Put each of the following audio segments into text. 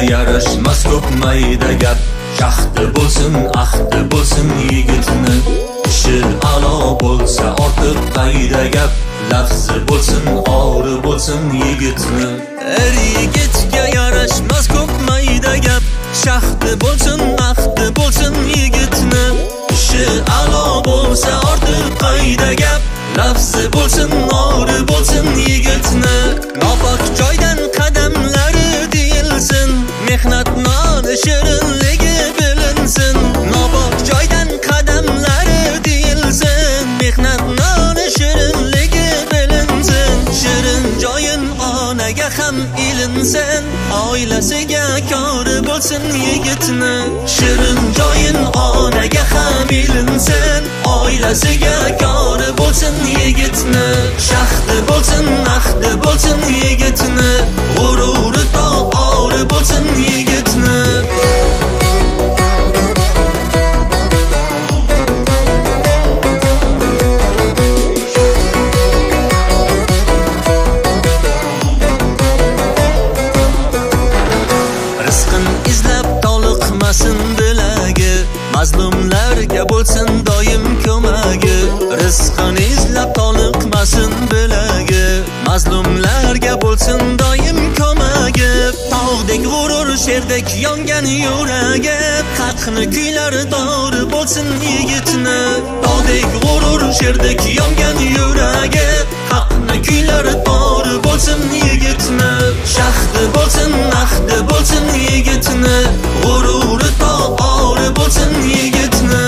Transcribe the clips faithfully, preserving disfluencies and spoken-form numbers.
yarashmas ko'p mayda gap. Shaxti bo'lsin, ahdi bo'lsin yigitni, ishi a'lo bo'lsa ortiq qayda gap. Lafzi bo'lsin, ori bo'lsin yigitni. Er yigitga yarashmas ko'p mayda gap. Shaxti bo'lsin, ahdi bo'lsin yigitni, ishi a'lo bo'lsa ortiq qayda gap. Lafzi bo'lsin, ori bo'lsin yigitni. Nopok joydan qadamlari deyilsin, mehnat noni shirinligi bilinsin. Nopok joydan qadamlari deyilsin, mehnat noni shirinligi bilinsin. Shirin joyin onaga ham ilinsin, oilasiga kori bo'lsin yigitni. Shirin joyin onaga ham ilinsin, oilasiga kori bo'lsin yigitni. Shaxti bo'lsin, ahdi bo'lsin yigitni, g'ururi to ori bo'lsin yigitni. Rizqin izlab toliqmasin bilagi, mazlumlarga bo'lsin doim ko'magi. Rizqin izlab toliqmasin bilagi, mazlumlarga bo'lsin doim ko'magi. Tog'dek g'urur, sherdek yongan yuragi, haqni kuylar dori bo'lsin yigitni. Tog'dek g'urur, sherdek yongan yuragi, haqni kuylar dori bo'lsin yigitni. Shaxti bo'lsin, ahdi bo'lsin yigitni, g'ururi to ori bo'lsin yigitni.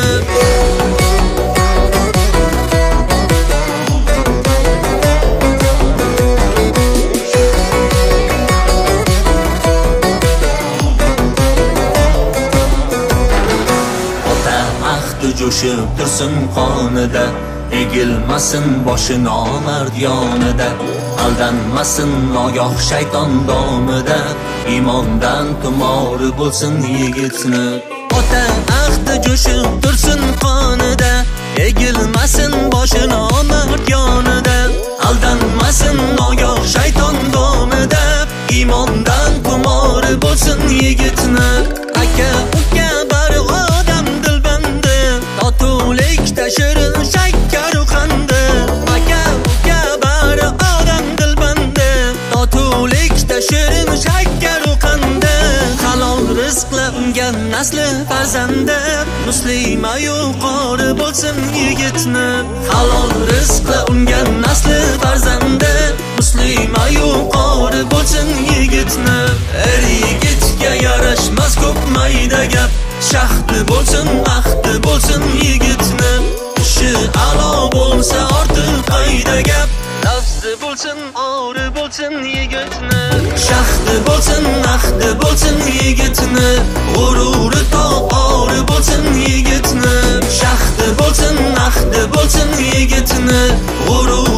Jo'shib tursin qonida, egilmasin boshi nomard yonida. Aldanmasin nogoh shayton domida, iymondan tumori bo'lsin yigitni. Ota ahdi jo'shib tursin qonida, egilmasin boshi nomard yonida. Aldanmasin nogoh shayton domida, iymondan tumori bo'lsin yigitni. Aka uka bari odam dilbandi, totuvlikda shirin shakkar qandi. Aka uka bari odam dilbandi, totuvlikda shirin shakkar qandi. Halol rizqlangan nasli farzandi, muslima yuqori bo'lsin yigitni. Halol rizqlangan nasli farzandi, muslima yuqori bo'lsin yigitni. Er yigitga yarashmas ko'p mayda gap. Shaxti bo'lsin, ahdi bo'lsin yigitni, ishi a'lo bo'lsa ortiq qayda gap. Lafzi bo'lsin, ori bo'lsin yigitni. Shaxti bo'lsin, ahdi bo'lsin yigitni, g'ururi to ori bo'lsin yigitni. Shaxti bo'lsin, ahdi bo'lsin yigitni, g'ururi